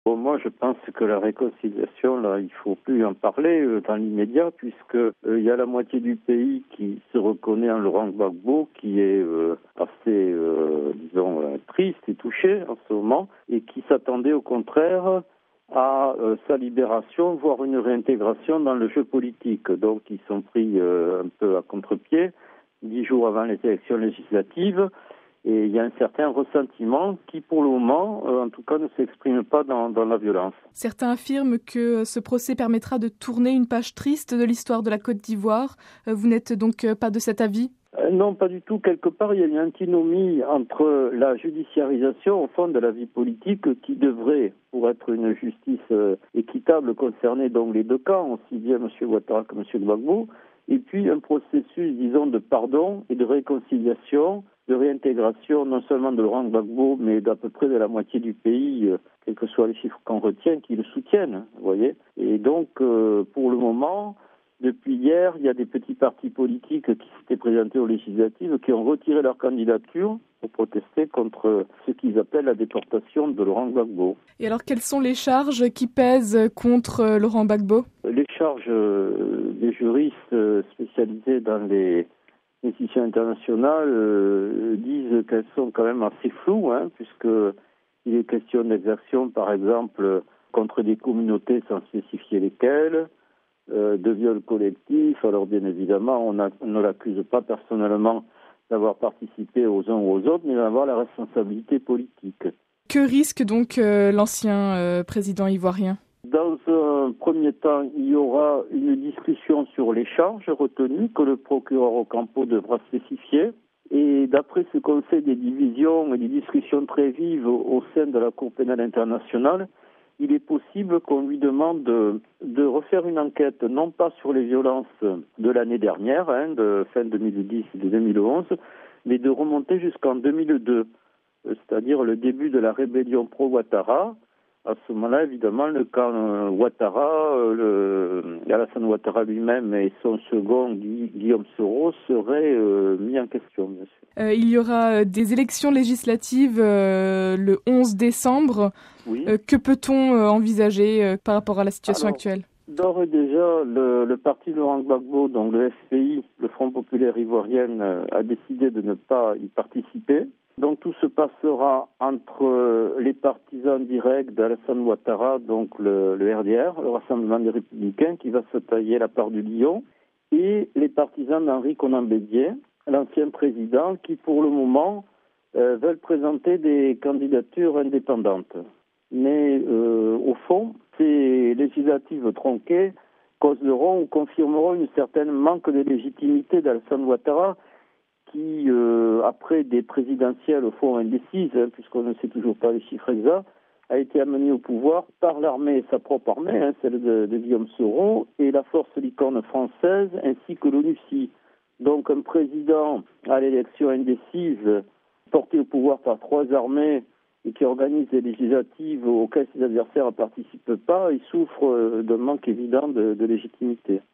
Bon, moi, je pense que la réconciliation, là, il faut plus en parler dans l'immédiat, puisque il y a la moitié du pays qui se reconnaît en Laurent Gbagbo, qui est assez, triste et touché en ce moment, et qui s'attendait au contraire à sa libération, voire une réintégration dans le jeu politique. Donc, ils sont pris un peu à contre-pied, 10 jours avant les élections législatives. Et il y a un certain ressentiment qui, pour le moment, en tout cas, ne s'exprime pas dans la violence. Certains affirment que ce procès permettra de tourner une page triste de l'histoire de la Côte d'Ivoire. Vous n'êtes donc pas de cet avis ? Non, pas du tout. Quelque part, il y a une antinomie entre la judiciarisation, au fond, de la vie politique qui devrait, pour être une justice équitable, concerner donc les deux camps, aussi bien M. Ouattara que M. Gbagbo, et puis un processus, disons, de pardon et de réconciliation, de réintégration non seulement de Laurent Gbagbo, mais d'à peu près de la moitié du pays, quels que soient les chiffres qu'on retient, qui le soutiennent, vous voyez. Et donc, pour le moment, depuis hier, il y a des petits partis politiques qui s'étaient présentés aux législatives qui ont retiré leur candidature pour protester contre ce qu'ils appellent la déportation de Laurent Gbagbo. Et alors, quelles sont les charges qui pèsent contre Laurent Gbagbo ? Les charges des juristes spécialisés dans les institutions internationales disent qu'elles sont quand même assez floues, puisqu'il est question d'exactions, par exemple, contre des communautés sans spécifier lesquelles, de viols collectifs. Alors bien évidemment, on ne l'accuse pas personnellement d'avoir participé aux uns ou aux autres, mais d'avoir la responsabilité politique. Que risque donc l'ancien président ivoirien ? Dans un premier temps, il y aura une discussion sur les charges retenues que le procureur Ocampo devra spécifier. Et d'après ce qu'on sait des divisions et des discussions très vives au sein de la Cour pénale internationale, il est possible qu'on lui demande de refaire une enquête, non pas sur les violences de l'année dernière, de fin 2010 et de 2011, mais de remonter jusqu'en 2002, c'est-à-dire le début de la rébellion pro-Ouattara. À ce moment-là, évidemment, le camp Ouattara, Alassane Ouattara lui-même et son second, Guillaume Soro, seraient mis en question, bien sûr. Il y aura des élections législatives le 11 décembre. Oui. Que peut-on envisager par rapport à la situation actuelle ? D'ores et déjà, le parti Laurent Gbagbo, donc le FPI, le Front populaire ivoirien, a décidé de ne pas y participer. Donc tout se passera entre les partisans directs d'Alassane Ouattara, donc le RDR, le Rassemblement des Républicains, qui va se tailler la part du lion, et les partisans d'Henri Konan Bédié, l'ancien président, qui pour le moment veulent présenter des candidatures indépendantes. Mais au fond, ces législatives tronquées causeront ou confirmeront une certaine manque de légitimité d'Alassane Ouattara, qui, après des présidentielles au fond indécises, puisqu'on ne sait toujours pas les chiffres exacts, a été amené au pouvoir par l'armée, sa propre armée, celle de Guillaume Soro, et la force licorne française, ainsi que l'ONUCI. Donc un président à l'élection indécise, porté au pouvoir par trois armées, et qui organise des législatives auxquelles ses adversaires ne participent pas, il souffre d'un manque évident de légitimité.